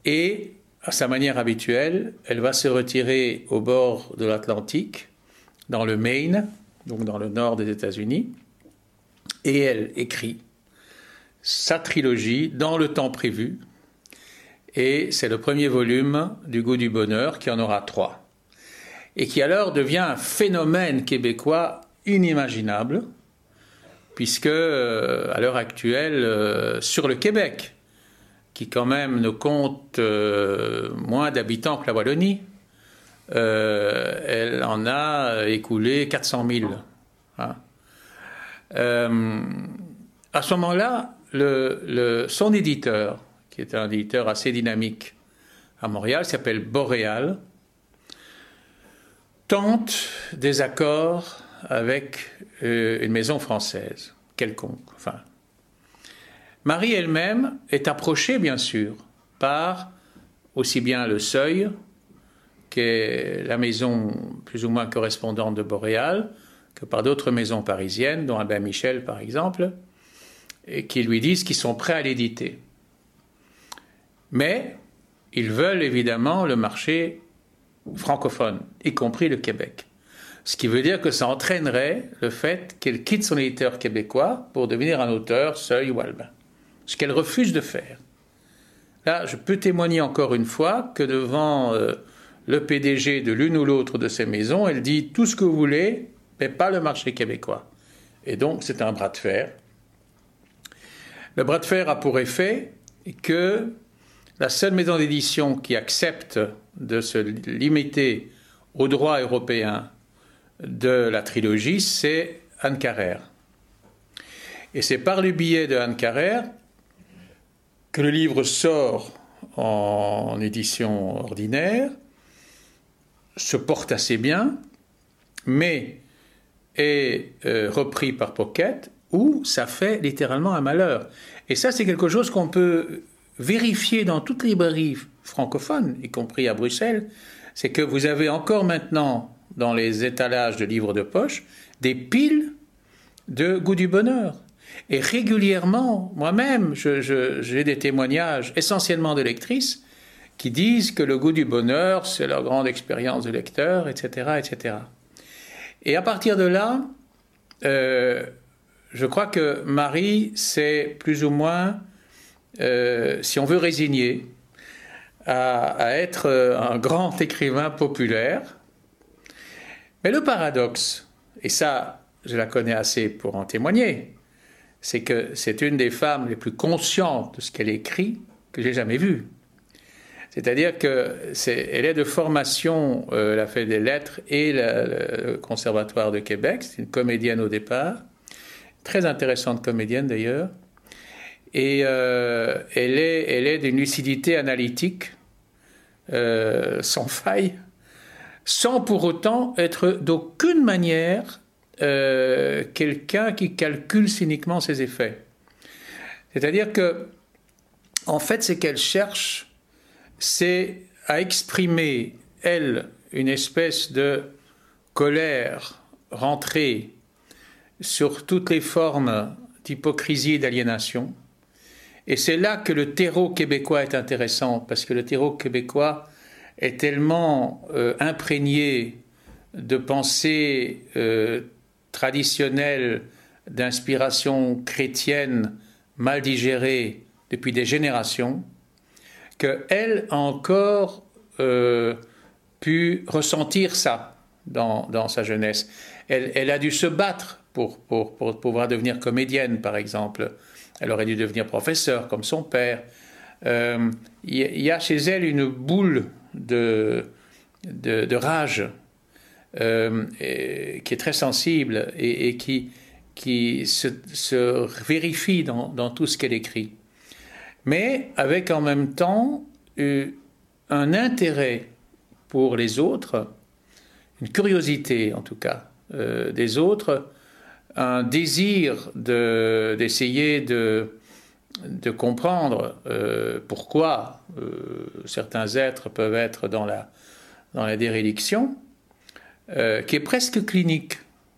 Et, à sa manière habituelle, elle va se retirer au bord de l'Atlantique, dans le Maine, donc dans le nord des États-Unis, et elle écrit sa trilogie dans le temps prévu. Et c'est le premier volume du Goût du bonheur, qui en aura 3. Et qui alors devient un phénomène québécois inimaginable, puisque à l'heure actuelle, sur le Québec, qui quand même ne compte moins d'habitants que la Wallonie, elle en a écoulé 400 000. Hein. À ce moment-là, son éditeur, qui est un éditeur assez dynamique à Montréal, s'appelle Boréal, tente des accords avec une maison française, quelconque. Enfin, Marie elle-même est approchée, bien sûr, par aussi bien le Seuil, qui est la maison plus ou moins correspondante de Boréal, que par d'autres maisons parisiennes, dont Albin Michel, par exemple, et qui lui disent qu'ils sont prêts à l'éditer. Mais ils veulent évidemment le marché francophone, y compris le Québec. Ce qui veut dire que ça entraînerait le fait qu'elle quitte son éditeur québécois pour devenir un auteur Seuil ou Albin. Ce qu'elle refuse de faire. Là, je peux témoigner encore une fois que devant le PDG de l'une ou l'autre de ces maisons, elle dit tout ce que vous voulez, mais pas le marché québécois. Et donc, c'est un bras de fer. Le bras de fer a pour effet que la seule maison d'édition qui accepte de se limiter aux droits européens de la trilogie, c'est Anne Carrère. Et c'est par le biais de Anne Carrère que le livre sort en édition ordinaire, se porte assez bien, mais est repris par Pocket, où ça fait littéralement un malheur. Et ça, c'est quelque chose qu'on peut vérifier dans toutes les librairies francophones, y compris à Bruxelles, c'est que vous avez encore maintenant, dans les étalages de livres de poche, des piles de Goût du bonheur. Et régulièrement, moi-même, j'ai des témoignages essentiellement de lectrices qui disent que le Goût du bonheur, c'est leur grande expérience de lecteur, etc., etc. Et à partir de là, je crois que Marie s'est plus ou moins, si on veut résigner, à être un grand écrivain populaire. Mais le paradoxe, et ça, je la connais assez pour en témoigner, c'est que c'est une des femmes les plus conscientes de ce qu'elle écrit que j'ai jamais vue. C'est-à-dire qu'elle est de formation, elle a fait des lettres et le Conservatoire de Québec, c'est une comédienne au départ, très intéressante comédienne d'ailleurs, et elle est d'une lucidité analytique sans faille, sans pour autant être d'aucune manière quelqu'un qui calcule cyniquement ses effets. C'est-à-dire que, en fait, ce qu'elle cherche, c'est à exprimer, elle, une espèce de colère rentrée sur toutes les formes d'hypocrisie et d'aliénation. Et c'est là que le terreau québécois est intéressant, parce que le terreau québécois est tellement imprégné de pensées traditionnelles, d'inspiration chrétienne mal digérée depuis des générations, qu'elle a encore pu ressentir ça dans sa jeunesse. Elle a dû se battre pour pouvoir devenir comédienne, par exemple. Elle aurait dû devenir professeure, comme son père. Il y a chez elle une boule de rage qui est très sensible et qui se vérifie dans tout ce qu'elle écrit. Mais avec en même temps un intérêt pour les autres, une curiosité en tout cas des autres, un désir d'essayer de comprendre pourquoi certains êtres peuvent être dans la déréliction, qui est presque clinique.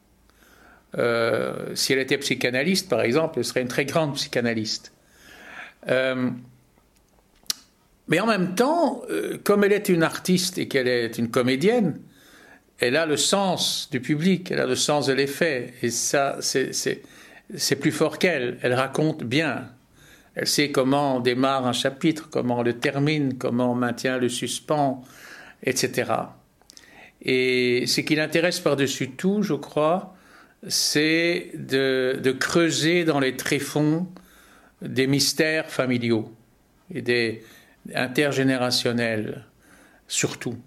Si elle était psychanalyste, par exemple, elle serait une très grande psychanalyste. Mais en même temps, comme elle est une artiste et qu'elle est une comédienne, elle a le sens du public, elle a le sens de l'effet. Et ça, c'est plus fort qu'elle. Elle raconte bien. Elle sait comment on démarre un chapitre, comment on le termine, comment on maintient le suspens, etc. Et ce qui l'intéresse par-dessus tout, je crois, c'est de creuser dans les tréfonds des mystères familiaux et des intergénérationnels, surtout.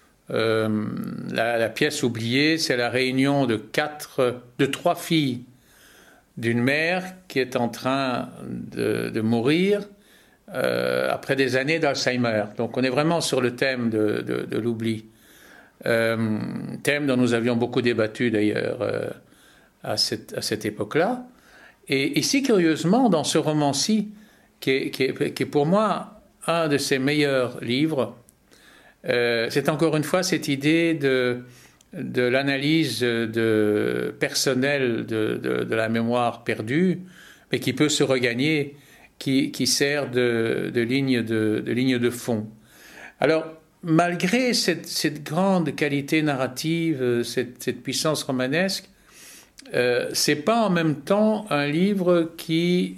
La pièce oubliée, c'est la réunion de 3 filles d'une mère qui est en train de mourir après des années d'Alzheimer. Donc on est vraiment sur le thème de l'oubli. Thème dont nous avions beaucoup débattu d'ailleurs à cette époque-là. Et ici, curieusement, dans ce roman-ci, qui est pour moi un de ses meilleurs livres, c'est encore une fois cette idée de l'analyse personnelle de la mémoire perdue, mais qui peut se regagner, qui sert de ligne de fond. Alors, malgré cette grande qualité narrative, cette puissance romanesque, c'est pas en même temps un livre qui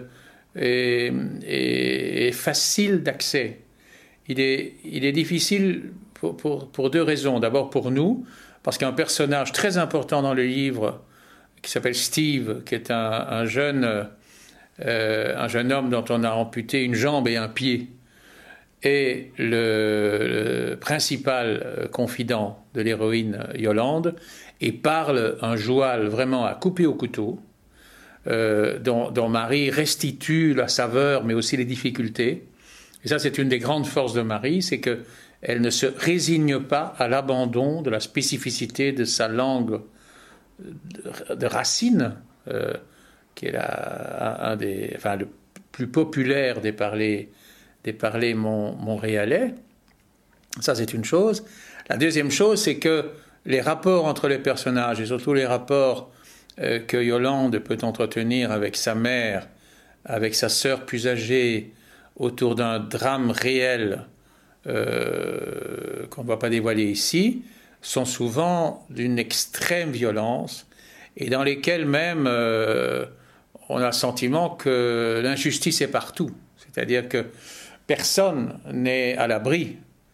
est facile d'accès. Il est difficile pour 2 raisons. D'abord pour nous, parce qu'il y a un personnage très important dans le livre qui s'appelle Steve, qui est un jeune homme dont on a amputé une jambe et un pied, et le principal confident de l'héroïne Yolande, et parle un joual vraiment à couper au couteau, dont Marie restitue la saveur, mais aussi les difficultés. Et ça, c'est une des grandes forces de Marie, c'est qu'elle ne se résigne pas à l'abandon de la spécificité de sa langue de racine, qui est le plus populaire des parlers montréalais. Ça, c'est une chose. La deuxième chose, c'est que les rapports entre les personnages, et surtout les rapports que Yolande peut entretenir avec sa mère, avec sa sœur plus âgée, autour d'un drame réel qu'on ne va pas dévoiler ici, sont souvent d'une extrême violence et dans lesquels même on a le sentiment que l'injustice est partout. C'est-à-dire que personne n'est à l'abri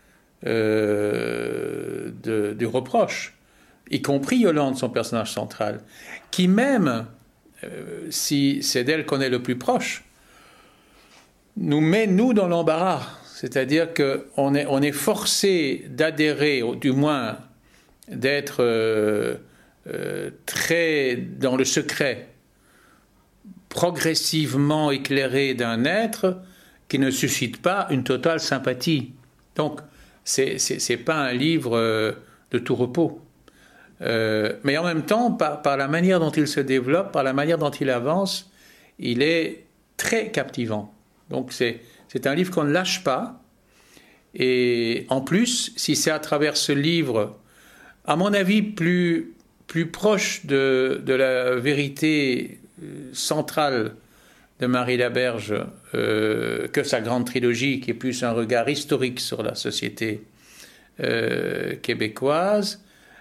du reproche, y compris Yolande, son personnage central, qui même, si c'est d'elle qu'on est le plus proche, nous met, nous, dans l'embarras. C'est-à-dire qu'on est forcé d'adhérer, ou du moins d'être très dans le secret, progressivement éclairé d'un être qui ne suscite pas une totale sympathie. Donc, c'est pas un livre de tout repos. Mais en même temps, par la manière dont il se développe, par la manière dont il avance, il est très captivant. Donc c'est un livre qu'on ne lâche pas. Et en plus, si c'est à travers ce livre, à mon avis, plus proche de la vérité centrale de Marie Laberge que sa grande trilogie, qui est plus un regard historique sur la société québécoise,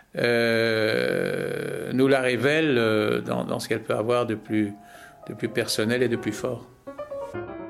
nous la révèle dans ce qu'elle peut avoir de plus personnel et de plus fort.